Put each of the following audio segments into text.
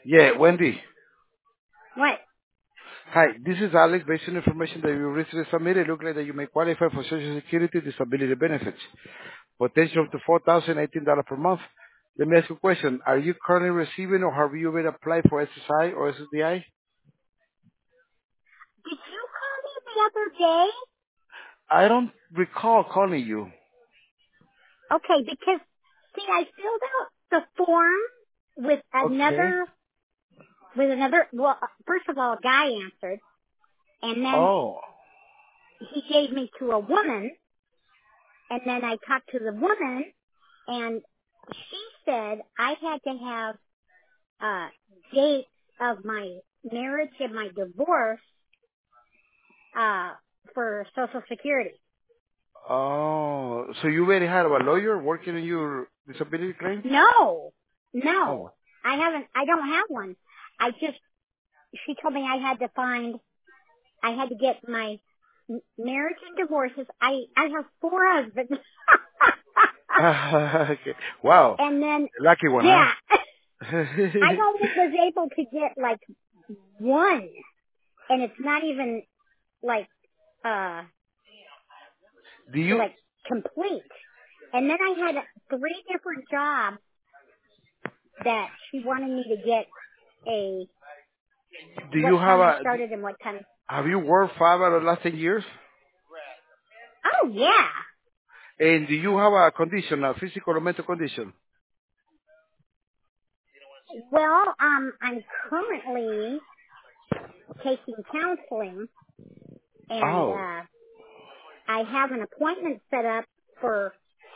Yeah, Wendy. What? Hi, this is Alex. Based on information that you recently submitted, it looks like that you may qualify for Social Security disability benefits. Potential up to $4,018 per month. Let me ask you a question. Are you currently receiving or have you already applied for SSI or SSDI? Did you call me the other day? I don't recall calling you. Okay, because see, I filled out the form with Okay. another. Well, first of all, a guy answered, and then Oh. he gave me to a woman, and then I talked to the woman, and she said I had to have dates of my marriage and my divorce uh, for Social Security. Oh. So you already had a lawyer working on your disability claim? No, Oh. no, I haven't. I don't have one. She told me I had to get my marriage and divorces. I have four husbands. Okay. Wow. And then, Lucky one, yeah, I huh? only was able to get like one, and it's not even like, uh, Do you like complete. And then I had three different jobs that she wanted me to get do what you have time I a started and what time. have you worked 5 out of the last 10 years? Oh yeah. And do you have a condition, a physical or mental condition? Well, I'm currently taking counseling, and Oh, I have an appointment set up for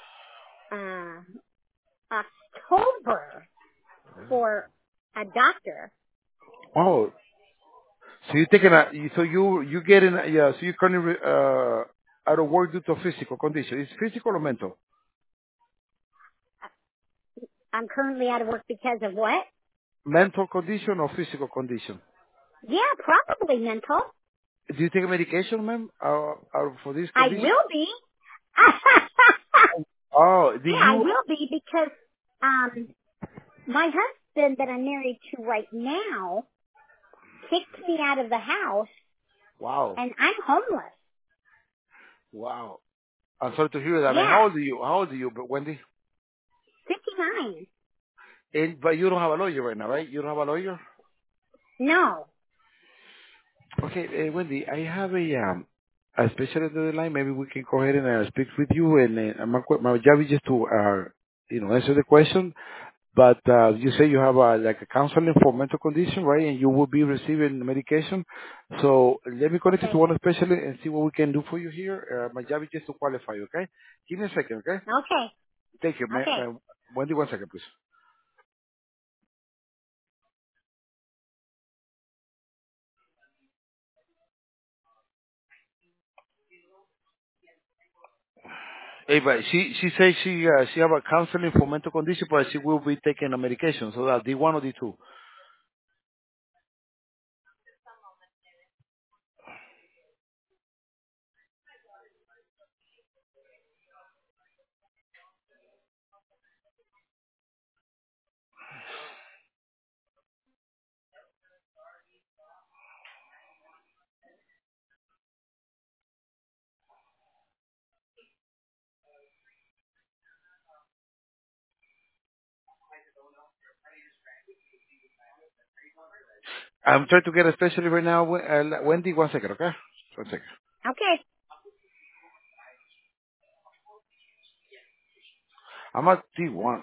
October for a doctor. oh. So you taking so you getting yeah. So you currently out of work due to a physical condition. Is physical or mental? I'm currently out of work because of what? Mental condition or physical condition? Yeah, probably mental. Do you take medication, ma'am, for this I condition? will be. Oh, do Yeah, I you? will be because um my husband that I'm married to right now kicked me out of the house, Wow, and I'm homeless. wow. I'm sorry to hear that, man. Yeah, How old are you? How old are you, Wendy? 59. But you don't have a lawyer right now, right? You don't have a lawyer? No. Okay, Wendy, I have a specialist on the line. Maybe we can go ahead and speak with you. And my job is just to, answer the question. But you say you have like a counseling for mental condition, right? And you will be receiving medication. So let me connect you to Okay. one specialist and see what we can do for you here. My job is just to qualify you, okay? Give me a second, okay? Okay. Thank you, Okay. Wendy, 1 second, please. Hey, but she says she have a counseling for mental condition, but she will be taking a medication. So that D1 or D2. I'm trying to get a specialist right now. Wendy, 1 second, okay? 1 second. Okay. I'm at D1.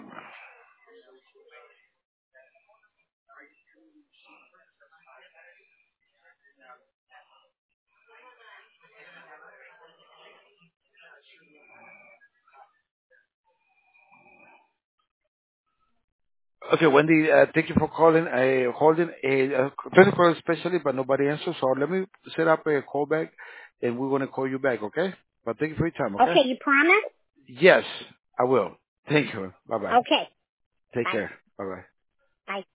Okay, Wendy, thank you for calling. Holding a trying to call a specialist, but nobody answers. So let me set up a call back, and we're gonna call you back, okay? But thank you for your time, okay? Okay, you promise? Yes, I will. Thank you. Bye bye. Okay. Take Bye. care. Bye bye. Bye.